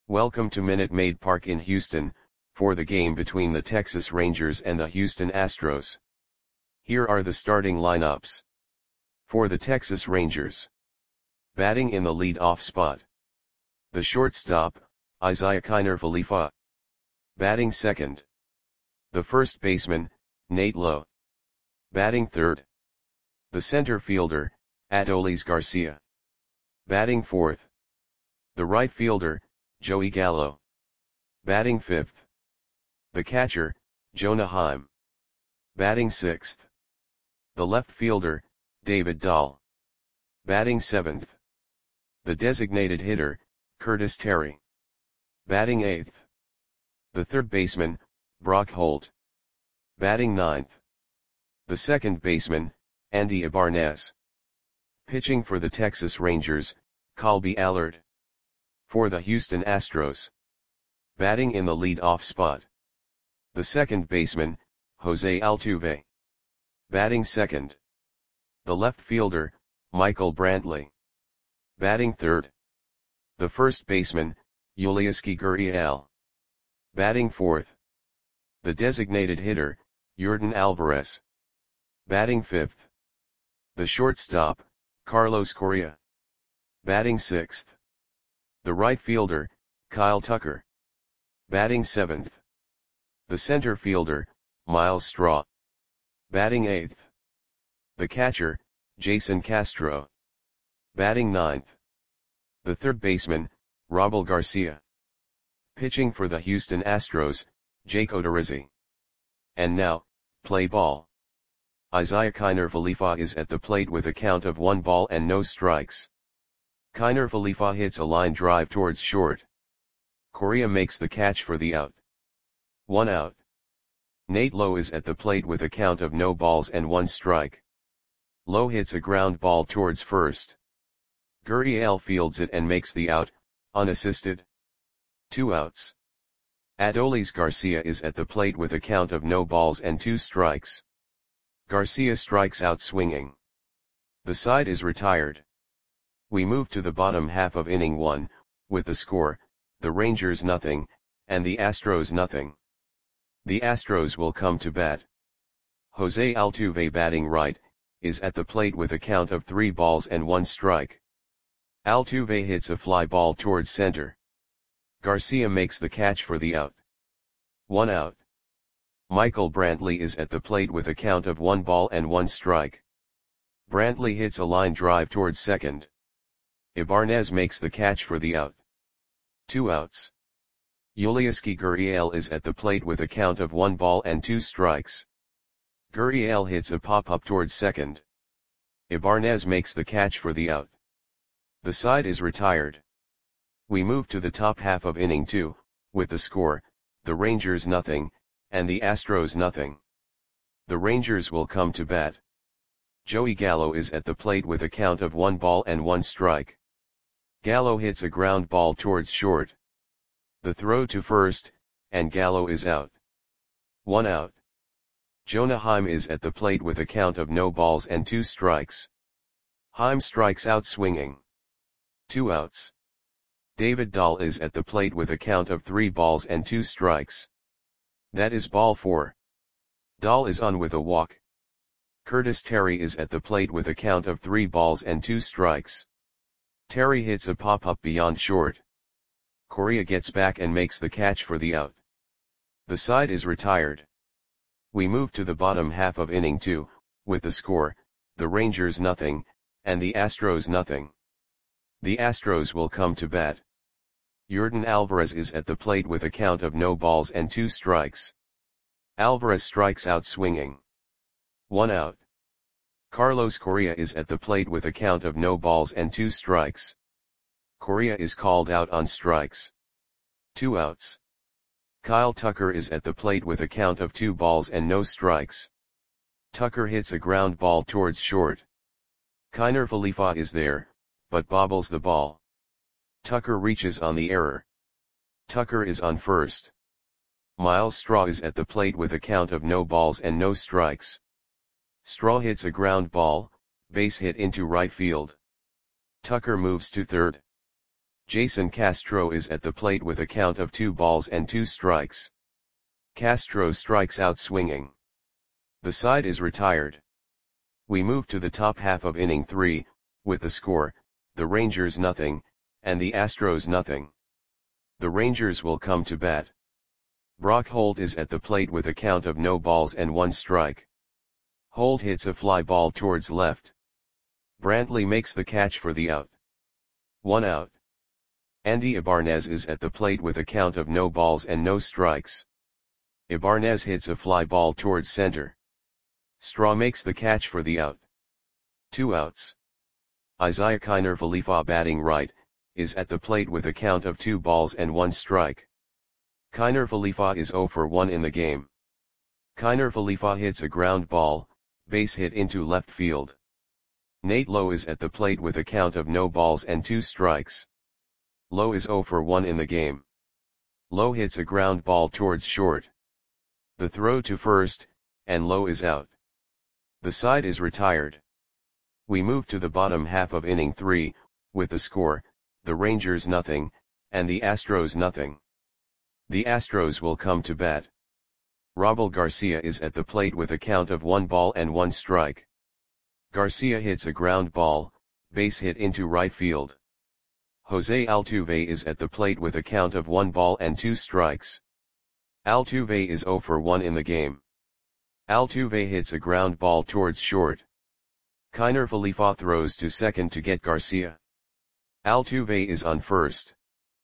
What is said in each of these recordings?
Welcome to Minute Maid Park in Houston, for the game between the Texas Rangers and the Houston Astros. Here are the starting lineups. For the Texas Rangers. Batting in the lead-off spot. The shortstop, Isiah Kiner Falefa. Batting second. The first baseman, Nate Lowe. Batting third. The center fielder, Adolis Garcia. Batting fourth. The right fielder, Joey Gallo. Batting fifth. The catcher, Jonah Heim. Batting sixth. The left fielder, David Dahl. Batting seventh. The designated hitter, Curtis Terry. Batting eighth. The third baseman, Brock Holt. Batting ninth. The second baseman, Andy Ibarnez. Pitching for the Texas Rangers, Colby Allard. For the Houston Astros. Batting in the lead-off spot. The second baseman, Jose Altuve. Batting second. The left fielder, Michael Brantley. Batting third. The first baseman, Yulieski Gurriel. Batting fourth. The designated hitter, Yordan Alvarez. Batting fifth. The shortstop, Carlos Correa. Batting sixth. The right fielder, Kyle Tucker. Batting seventh. The center fielder, Myles Straw. Batting eighth. The catcher, Jason Castro. Batting ninth. The third baseman, Raul Garcia. Pitching for the Houston Astros, Jake Odorizzi. And now, play ball. Isiah Kiner Falefa is at the plate with a count of 1 ball and no strikes. Kiner Falefa hits a line drive towards short. Correa makes the catch for the out. 1 out. Nate Lowe is at the plate with a count of no balls and 1 strike. Lowe hits a ground ball towards first. Gurriel fields it and makes the out, unassisted. 2 outs. Adolis Garcia is at the plate with a count of no balls and 2 strikes. Garcia strikes out swinging. The side is retired. We move to the bottom half of inning 1, with the score, the Rangers nothing, and the Astros nothing. The Astros will come to bat. Jose Altuve batting right, is at the plate with a count of 3 balls and 1 strike. Altuve hits a fly ball towards center. Garcia makes the catch for the out. 1 out. Michael Brantley is at the plate with a count of 1 ball and 1 strike. Brantley hits a line drive towards second. Ibarnez makes the catch for the out. 2 outs. Yulieski Gurriel is at the plate with a count of 1 ball and 2 strikes. Gurriel hits a pop-up towards second. Ibarnez makes the catch for the out. The side is retired. We move to the top half of inning 2, with the score, the Rangers nothing, and the Astros nothing. The Rangers will come to bat. Joey Gallo is at the plate with a count of 1 ball and 1 strike. Gallo hits a ground ball towards short. The throw to first, and Gallo is out. 1 out. Jonah Heim is at the plate with a count of no balls and 2 strikes. Heim strikes out swinging. 2 outs. David Dahl is at the plate with a count of 3 balls and 2 strikes. That is ball 4. Dahl is on with a walk. Curtis Terry is at the plate with a count of 3 balls and 2 strikes. Terry hits a pop-up beyond short. Correa gets back and makes the catch for the out. The side is retired. We move to the bottom half of inning 2, with the score, the Rangers nothing, and the Astros nothing. The Astros will come to bat. Yordan Alvarez is at the plate with a count of no balls and 2 strikes. Alvarez strikes out swinging. 1 out. Carlos Correa is at the plate with a count of no balls and 2 strikes. Correa is called out on strikes. 2 outs. Kyle Tucker is at the plate with a count of 2 balls and no strikes. Tucker hits a ground ball towards short. Kiner Falefa is there, but bobbles the ball. Tucker reaches on the error. Tucker is on first. Myles Straw is at the plate with a count of no balls and no strikes. Straw hits a ground ball, base hit into right field. Tucker moves to third. Jason Castro is at the plate with a count of 2 balls and 2 strikes. Castro strikes out swinging. The side is retired. We move to the top half of inning 3, with the score, the Rangers nothing, and the Astros nothing. The Rangers will come to bat. Brock Holt is at the plate with a count of no balls and 1 strike. Holt hits a fly ball towards left. Brantley makes the catch for the out. 1 out. Andy Ibanez is at the plate with a count of no balls and no strikes. Ibanez hits a fly ball towards center. Straw makes the catch for the out. 2 outs. Isiah Kiner Falefa, batting right, is at the plate with a count of 2 balls and 1 strike. Kiner Falefa is 0 for 1 in the game. Kiner Falefa hits a ground ball, base hit into left field. Nate Lowe is at the plate with a count of no balls and 2 strikes. Lowe is 0 for 1 in the game. Lowe hits a ground ball towards short. The throw to first, and Lowe is out. The side is retired. We move to the bottom half of inning 3, with the score, the Rangers nothing, and the Astros nothing. The Astros will come to bat. Robel Garcia is at the plate with a count of 1 ball and 1 strike. Garcia hits a ground ball, base hit into right field. Jose Altuve is at the plate with a count of 1 ball and 2 strikes. Altuve is 0 for 1 in the game. Altuve hits a ground ball towards short. Kiner Falefa throws to second to get Garcia. Altuve is on first.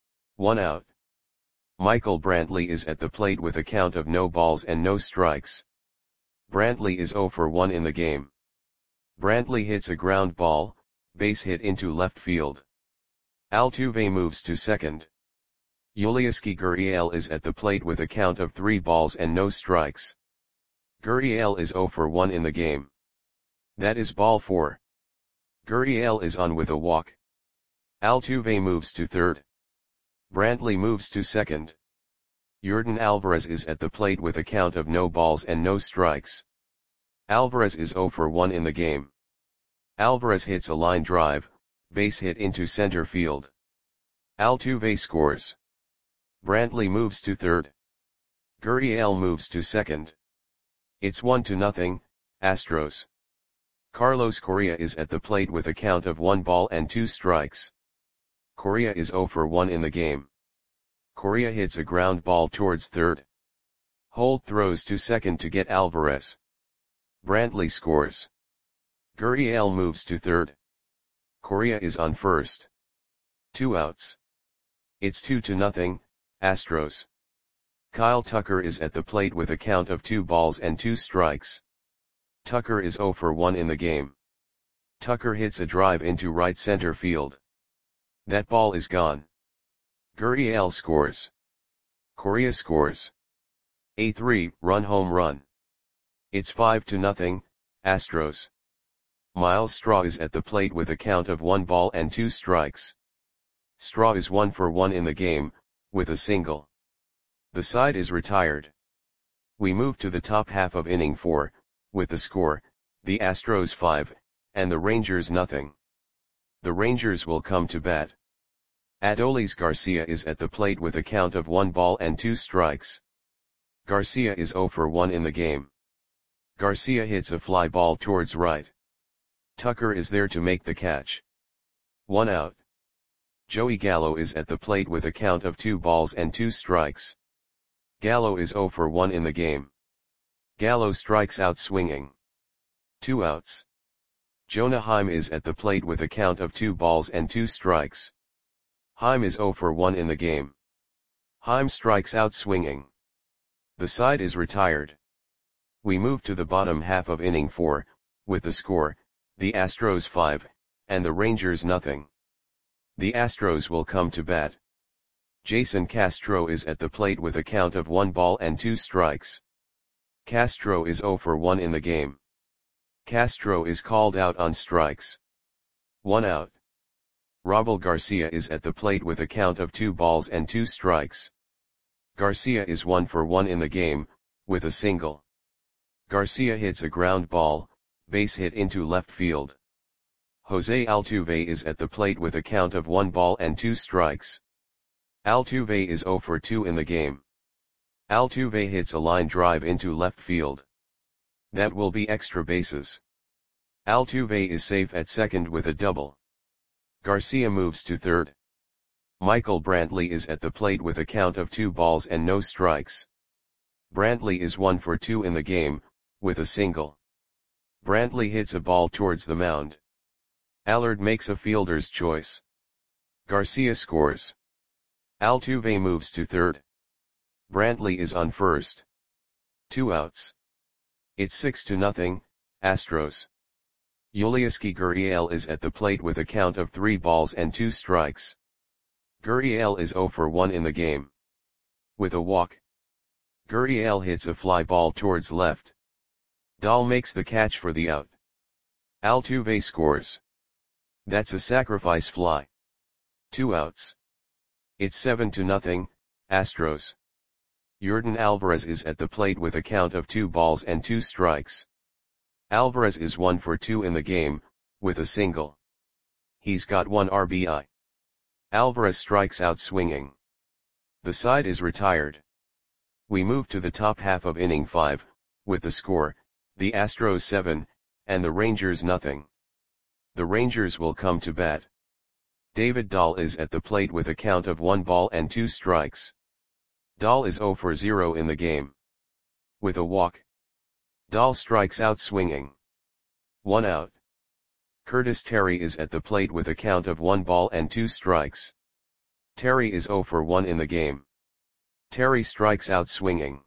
1 out. Michael Brantley is at the plate with a count of no balls and no strikes. Brantley is 0 for 1 in the game. Brantley hits a ground ball, base hit into left field. Altuve moves to second. Yulieski Gurriel is at the plate with a count of 3 balls and no strikes. Gurriel is 0 for 1 in the game. That is ball 4. Gurriel is on with a walk. Altuve moves to third. Brantley moves to second. Yordan Alvarez is at the plate with a count of no balls and no strikes. Alvarez is 0 for 1 in the game. Alvarez hits a line drive, base hit into center field. Altuve scores. Brantley moves to third. Gurriel moves to second. It's 1-0, Astros. Carlos Correa is at the plate with a count of 1 ball and 2 strikes. Correa is 0 for 1 in the game. Correa hits a ground ball towards third. Holt throws to second to get Alvarez. Brantley scores. Gurriel moves to third. Correa is on first. 2 outs. It's 2-0, Astros. Kyle Tucker is at the plate with a count of 2 balls and 2 strikes. Tucker is 0 for 1 in the game. Tucker hits a drive into right center field. That ball is gone. Gurriel scores. Correa scores. A 3-run home run. It's 5-0, Astros. Miles Straw is at the plate with a count of 1 ball and 2 strikes. Straw is 1 for 1 in the game, with a single. The side is retired. We move to the top half of inning 4, with the score, the Astros 5, and the Rangers nothing. The Rangers will come to bat. Adolis Garcia is at the plate with a count of 1 ball and 2 strikes. Garcia is 0 for 1 in the game. Garcia hits a fly ball towards right. Tucker is there to make the catch. 1 out. Joey Gallo is at the plate with a count of 2 balls and 2 strikes. Gallo is 0 for 1 in the game. Gallo strikes out swinging. 2 outs. Jonah Heim is at the plate with a count of 2 balls and 2 strikes. Heim is 0 for 1 in the game. Heim strikes out swinging. The side is retired. We move to the bottom half of inning 4, with the score, the Astros 5, and the Rangers nothing. The Astros will come to bat. Jason Castro is at the plate with a count of 1 ball and 2 strikes. Castro is 0 for 1 in the game. Castro is called out on strikes. 1 out. Robel Garcia is at the plate with a count of 2 balls and 2 strikes. Garcia is 1 for 1 in the game, with a single. Garcia hits a ground ball, base hit into left field. Jose Altuve is at the plate with a count of 1 ball and 2 strikes. Altuve is 0 for 2 in the game. Altuve hits a line drive into left field. That will be extra bases. Altuve is safe at second with a double. Garcia moves to third. Michael Brantley is at the plate with a count of 2 balls and no strikes. Brantley is 1 for 2 in the game, with a single. Brantley hits a ball towards the mound. Allard makes a fielder's choice. Garcia scores. Altuve moves to third. Brantley is on first. 2 outs. It's 6-0, Astros. Yulieski Gurriel is at the plate with a count of 3 balls and 2 strikes. Gurriel is 0 for 1 in the game. With a walk. Gurriel hits a fly ball towards left. Dahl makes the catch for the out. Altuve scores. That's a sacrifice fly. 2 outs. It's 7-0, Astros. Yordan Alvarez is at the plate with a count of 2 balls and 2 strikes. Alvarez is 1 for 2 in the game, with a single. He's got 1 RBI. Alvarez strikes out swinging. The side is retired. We move to the top half of inning 5, with the score, the Astros 7, and the Rangers nothing. The Rangers will come to bat. David Dahl is at the plate with a count of 1 ball and 2 strikes. Dahl is 0 for 0 in the game. With a walk. Dahl strikes out swinging. 1 out. Curtis Terry is at the plate with a count of 1 ball and 2 strikes. Terry is 0 for 1 in the game. Terry strikes out swinging.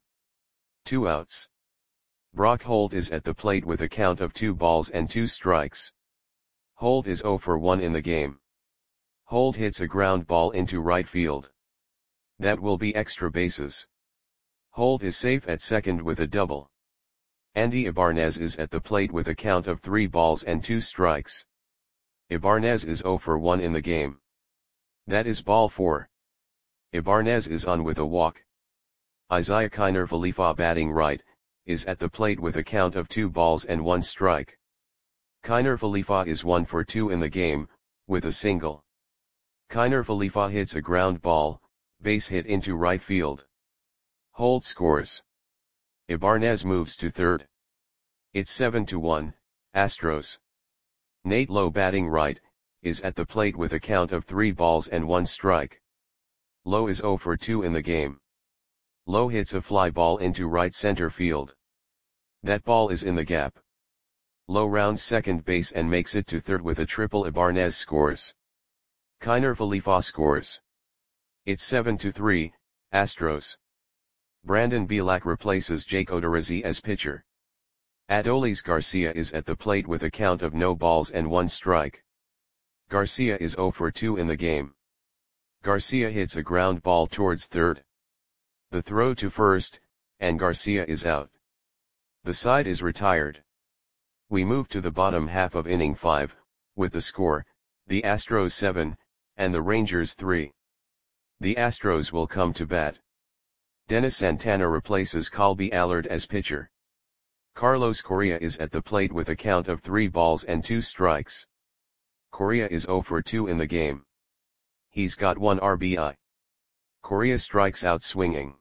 2 outs. Brock Holt is at the plate with a count of 2 balls and 2 strikes. Holt is 0 for 1 in the game. Holt hits a ground ball into right field. That will be extra bases. Holt is safe at second with a double. Andy Ibanez is at the plate with a count of 3 balls and 2 strikes. Ibanez is 0 for 1 in the game. That is ball 4. Ibanez is on with a walk. Isaiah Kiner Falefa batting right, is at the plate with a count of 2 balls and 1 strike. Kiner Falefa is 1 for 2 in the game, with a single. Kiner Falefa hits a ground ball, base hit into right field. Holt scores. Ibanez moves to third. It's 7-1, Astros. Nate Lowe batting right, is at the plate with a count of 3 balls and 1 strike. Lowe is 0 for 2 in the game. Lowe hits a fly ball into right center field. That ball is in the gap. Lowe rounds second base and makes it to third with a triple. Ibanez scores. Kiner Falefa scores. It's 7-3, Astros. Brandon Bielak replaces Jake Odorizzi as pitcher. Adolis Garcia is at the plate with a count of no balls and 1 strike. Garcia is 0 for 2 in the game. Garcia hits a ground ball towards third. The throw to first, and Garcia is out. The side is retired. We move to the bottom half of inning 5, with the score, the Astros 7, and the Rangers 3. The Astros will come to bat. Dennis Santana replaces Colby Allard as pitcher. Carlos Correa is at the plate with a count of 3 balls and 2 strikes. Correa is 0 for 2 in the game. He's got 1 RBI. Correa strikes out swinging.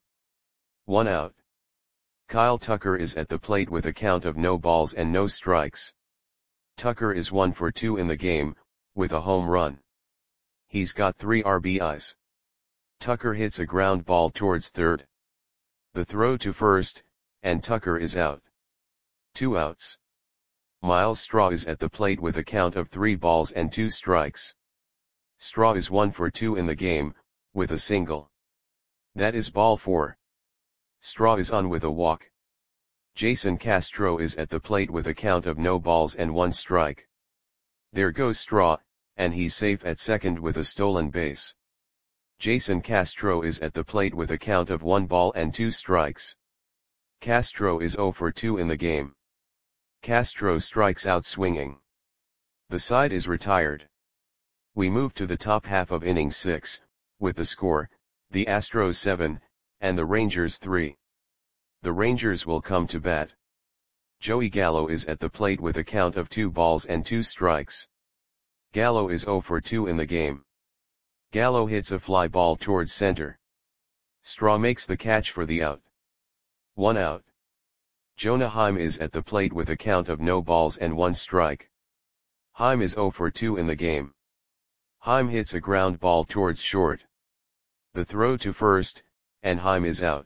1 out. Kyle Tucker is at the plate with a count of no balls and no strikes. Tucker is 1 for 2 in the game, with a home run. He's got 3 RBIs. Tucker hits a ground ball towards third. The throw to first, and Tucker is out. 2 outs. Miles Straw is at the plate with a count of 3 balls and 2 strikes. Straw is 1 for 2 in the game, with a single. That is ball 4. Straw is on with a walk. Jason Castro is at the plate with a count of no balls and 1 strike. There goes Straw, and he's safe at second with a stolen base. Jason Castro is at the plate with a count of 1 ball and 2 strikes. Castro is 0 for 2 in the game. Castro strikes out swinging. The side is retired. We move to the top half of inning 6, with the score, the Astros 7, and the Rangers 3. The Rangers will come to bat. Joey Gallo is at the plate with a count of 2 balls and 2 strikes. Gallo is 0 for 2 in the game. Gallo hits a fly ball towards center. Straw makes the catch for the out. 1 out. Jonah Heim is at the plate with a count of no balls and 1 strike. Heim is 0 for 2 in the game. Heim hits a ground ball towards short. The throw to first, and Heim is out.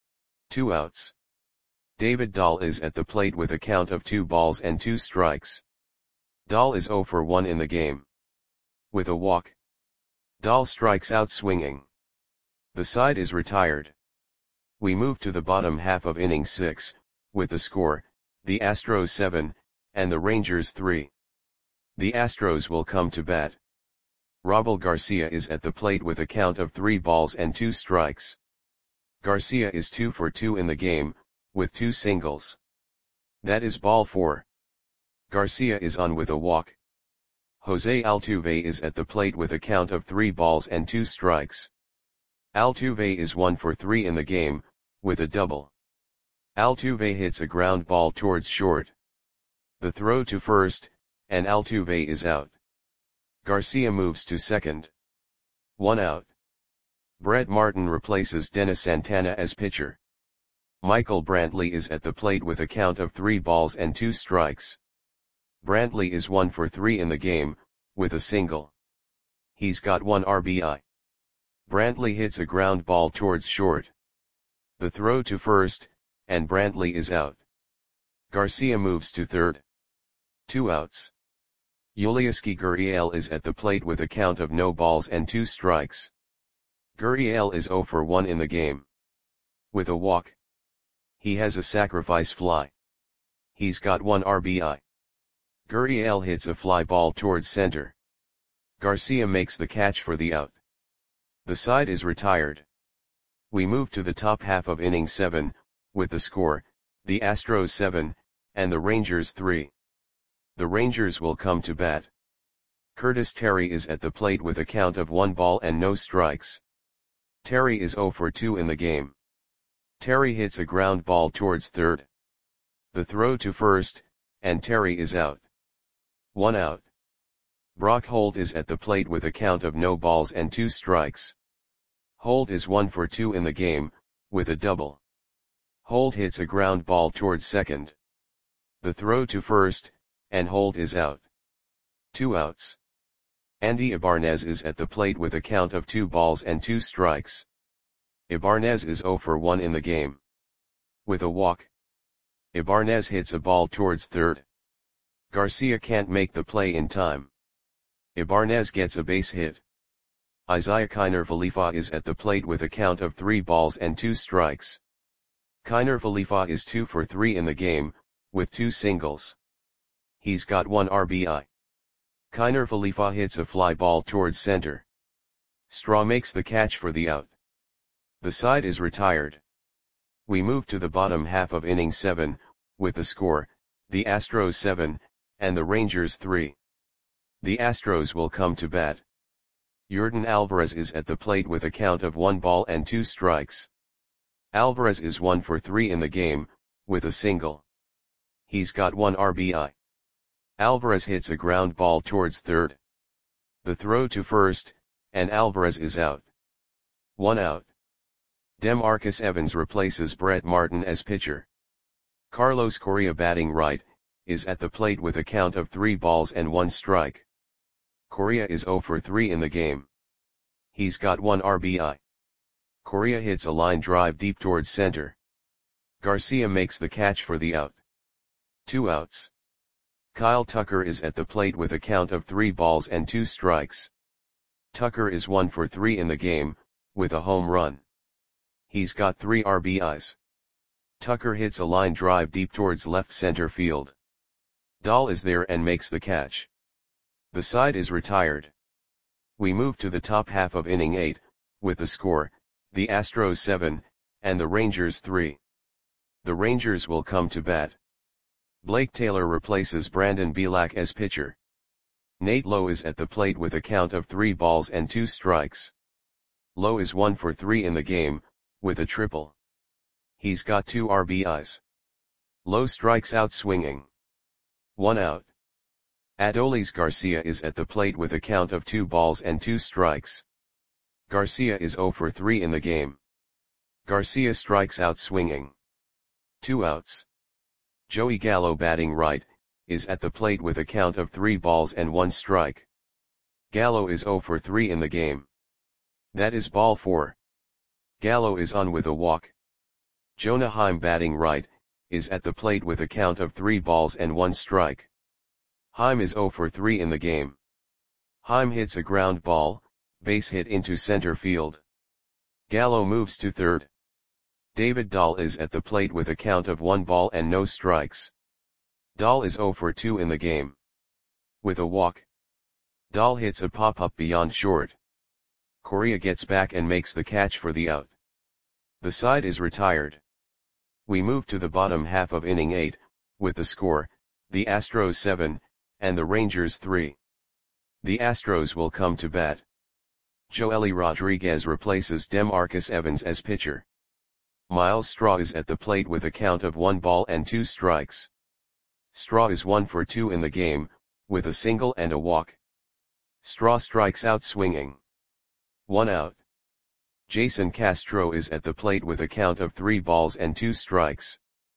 2 outs. David Dahl is at the plate with a count of 2 balls and 2 strikes. Dahl is 0 for 1 in the game. With a walk, Dahl strikes out swinging. The side is retired. We move to the bottom half of inning 6, with the score, the Astros 7, and the Rangers 3. The Astros will come to bat. Robel Garcia is at the plate with a count of 3 balls and 2 strikes. Garcia is 2 for 2 in the game, with 2 singles. That is ball 4. Garcia is on with a walk. Jose Altuve is at the plate with a count of 3 balls and 2 strikes. Altuve is 1 for 3 in the game, with a double. Altuve hits a ground ball towards short. The throw to first, and Altuve is out. Garcia moves to second. 1 out. Brett Martin replaces Dennis Santana as pitcher. Michael Brantley is at the plate with a count of 3 balls and 2 strikes. Brantley is 1 for 3 in the game, with a single. He's got 1 RBI. Brantley hits a ground ball towards short. The throw to first, and Brantley is out. Garcia moves to third. 2 outs. Yulieski Gurriel is at the plate with a count of no balls and 2 strikes. Gurriel is 0 for 1 in the game. With a walk, he has a sacrifice fly. He's got 1 RBI. Gurriel hits a fly ball towards center. Garcia makes the catch for the out. The side is retired. We move to the top half of inning 7, with the score, the Astros 7, and the Rangers 3. The Rangers will come to bat. Curtis Terry is at the plate with a count of 1 ball and no strikes. Terry is 0 for 2 in the game. Terry hits a ground ball towards third. The throw to first, and Terry is out. 1 out. Brock Holt is at the plate with a count of no balls and 2 strikes. Holt is 1 for 2 in the game, with a double. Holt hits a ground ball towards second. The throw to first, and Holt is out. 2 outs. Andy Ibarnez is at the plate with a count of 2 balls and 2 strikes. Ibarnez is 0 for 1 in the game. With a walk, Ibarnez hits a ball towards third. Garcia can't make the play in time. Ibarnez gets a base hit. Isaiah Kiner Falefa is at the plate with a count of 3 balls and 2 strikes. Kiner Falefa is 2 for 3 in the game, with 2 singles. He's got 1 RBI. Kiner Falefa hits a fly ball towards center. Straw makes the catch for the out. The side is retired. We move to the bottom half of inning 7, with the score, the Astros 7, and the Rangers 3. The Astros will come to bat. Yordan Alvarez is at the plate with a count of 1 ball and 2 strikes. Alvarez is 1 for 3 in the game, with a single. He's got 1 RBI. Alvarez hits a ground ball towards third. The throw to first, and Alvarez is out. 1 out. DeMarcus Evans replaces Brett Martin as pitcher. Carlos Correa, batting right, is at the plate with a count of 3 balls and 1 strike. Correa is 0 for 3 in the game. He's got 1 RBI. Correa hits a line drive deep towards center. Garcia makes the catch for the out. 2 outs. Kyle Tucker is at the plate with a count of 3 balls and 2 strikes. Tucker is 1 for 3 in the game, with a home run. He's got 3 RBIs. Tucker hits a line drive deep towards left center field. Dahl is there and makes the catch. The side is retired. We move to the top half of inning 8, with the score, the Astros 7, and the Rangers 3. The Rangers will come to bat. Blake Taylor replaces Brandon Bielak as pitcher. Nate Lowe is at the plate with a count of 3 balls and 2 strikes. Lowe is 1 for 3 in the game, with a triple. He's got 2 RBIs. Lowe strikes out swinging. 1 out. Adolis Garcia is at the plate with a count of 2 balls and 2 strikes. Garcia is 0 for 3 in the game. Garcia strikes out swinging. 2 outs. Joey Gallo batting right, is at the plate with a count of 3 balls and 1 strike. Gallo is 0 for 3 in the game. That is ball 4. Gallo is on with a walk. Jonah Heim batting right, is at the plate with a count of 3 balls and 1 strike. Heim is 0 for 3 in the game. Heim hits a ground ball, base hit into center field. Gallo moves to third. David Dahl is at the plate with a count of 1 ball and no strikes. Dahl is 0 for 2 in the game. With a walk, Dahl hits a pop-up beyond short. Correa gets back and makes the catch for the out. The side is retired. We move to the bottom half of inning 8, with the score, the Astros 7, and the Rangers 3. The Astros will come to bat. Joely Rodriguez replaces Demarcus Evans as pitcher. Miles Straw is at the plate with a count of 1 ball and 2 strikes. Straw is 1 for 2 in the game, with a single and a walk. Straw strikes out swinging. 1 out. Jason Castro is at the plate with a count of 3 balls and 2 strikes.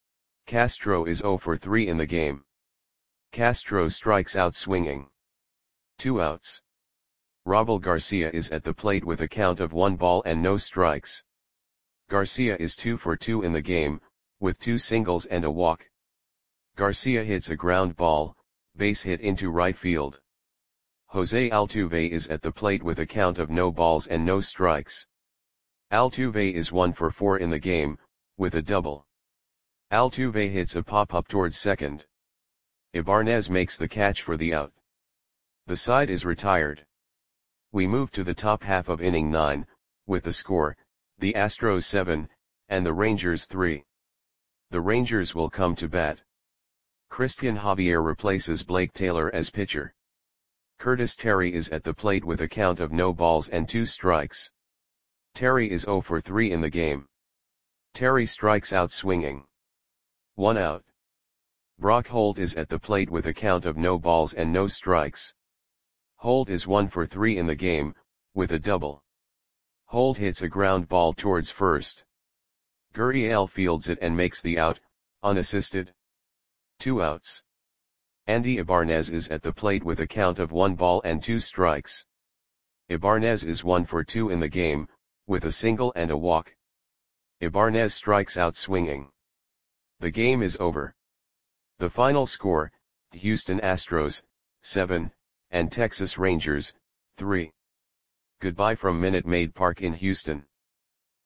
Castro is 0 for 3 in the game. Castro strikes out swinging. 2 outs. Robel Garcia is at the plate with a count of 1 ball and no strikes. Garcia is 2 for 2 in the game, with 2 singles and a walk. Garcia hits a ground ball, base hit into right field. Jose Altuve is at the plate with a count of no balls and no strikes. Altuve is 1 for 4 in the game, with a double. Altuve hits a pop-up towards second. Ibanez makes the catch for the out. The side is retired. We move to the top half of inning 9, with the score, the Astros 7, and the Rangers 3. The Rangers will come to bat. Christian Javier replaces Blake Taylor as pitcher. Curtis Terry is at the plate with a count of no balls and 2 strikes. Terry is 0 for 3 in the game. Terry strikes out swinging. 1 out. Brock Holt is at the plate with a count of no balls and no strikes. Holt is 1 for 3 in the game, with a double. Holt hits a ground ball towards first. Gurriel fields it and makes the out, unassisted. 2 outs. Andy Ibanez is at the plate with a count of 1 ball and 2 strikes. Ibanez is 1 for 2 in the game, with a single and a walk. Ibanez strikes out swinging. The game is over. The final score, Houston Astros, 7, and Texas Rangers, 3. Goodbye from Minute Maid Park in Houston.